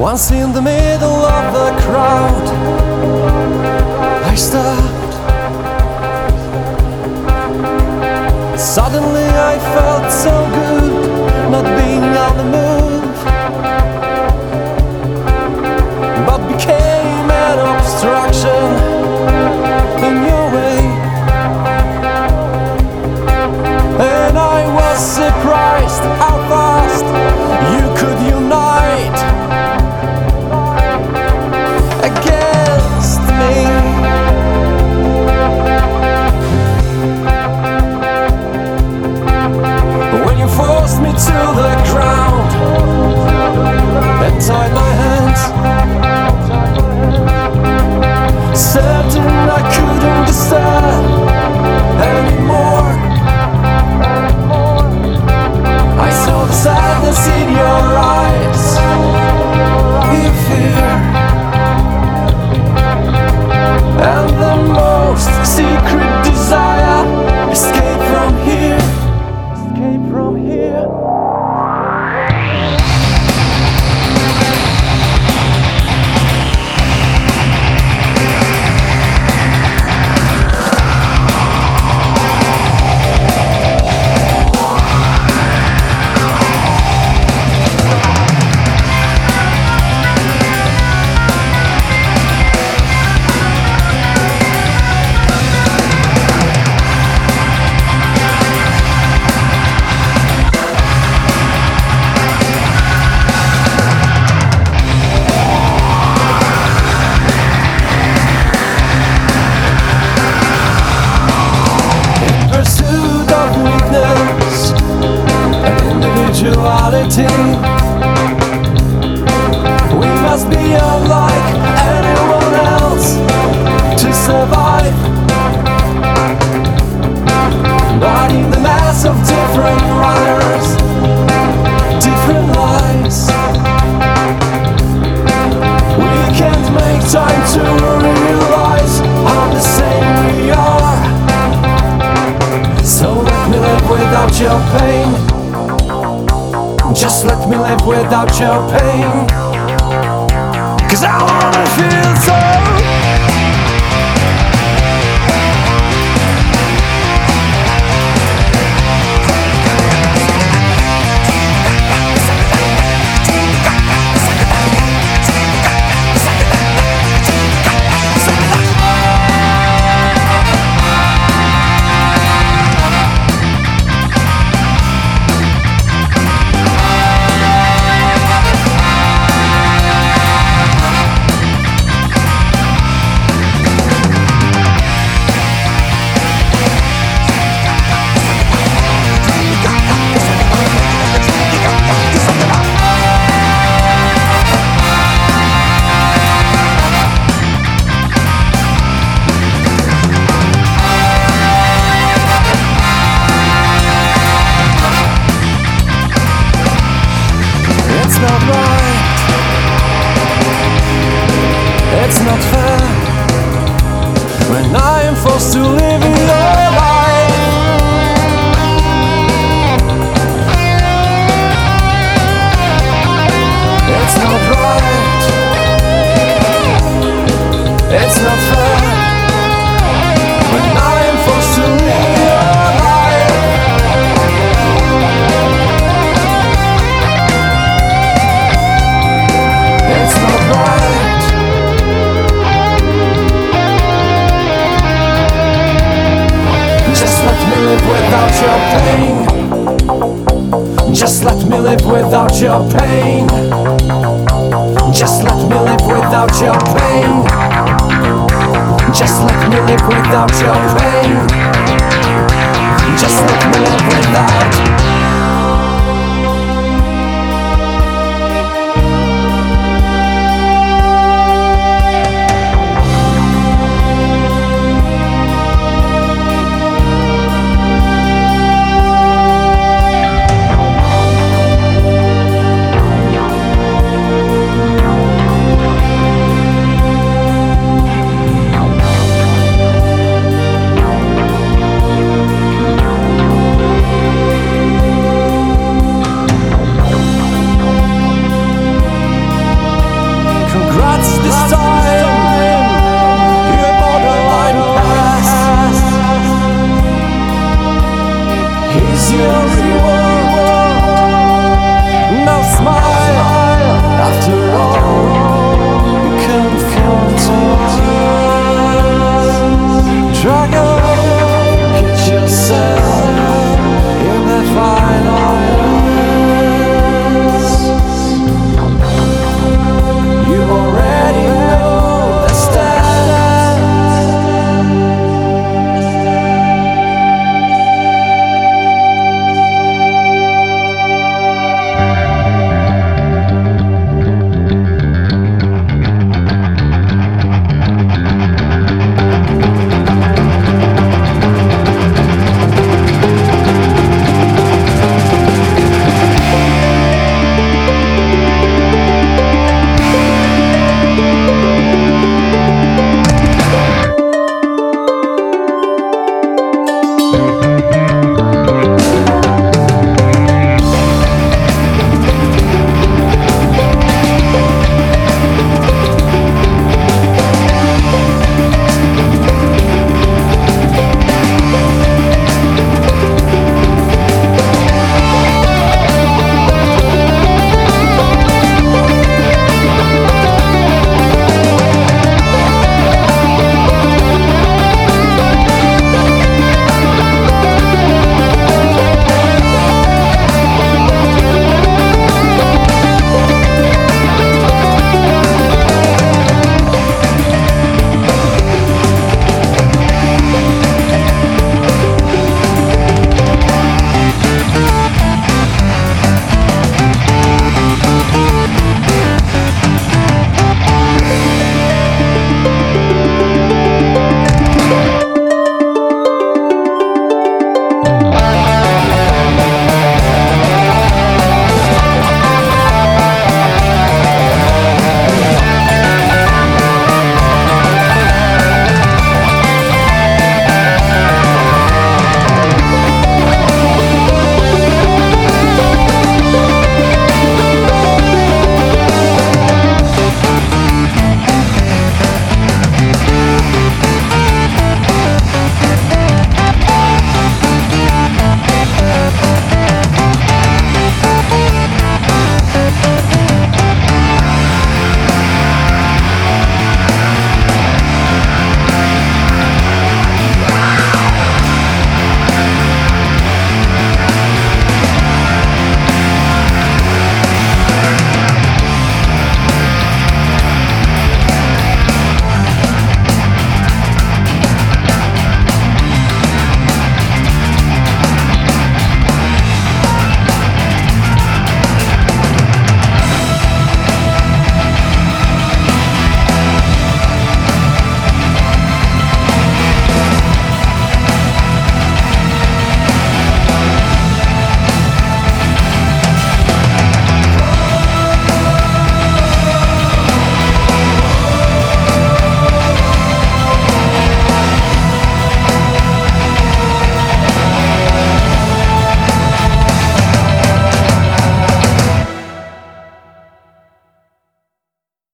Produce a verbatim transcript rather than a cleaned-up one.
Once in the middle of the crowd, I stopped. Suddenly I felt so good, not being on the move, but became an obstruction in your way. And I was surprised how fast you could unite against me. When you forced me to the ground and tied my hands, certain I couldn't disturb anymore. I saw the sadness in your eyes, your fear, and the most secret desire. Escape from here, escape from here. We must be unlike anyone else to survive. But in the mass of different runners, different lives, we can't make time to realize how the same we are. So let me live without your pain. Just let me live without your pain, 'cause I wanna feel so. It's not right, it's not fair, when I am forced to live in your life. It's not right, it's not fair, when I am forced to live in your life. It's not right. Just let me live without your pain. Just let me live without your pain. Just let me live without your pain. Just let me live without your pain. Just let me live without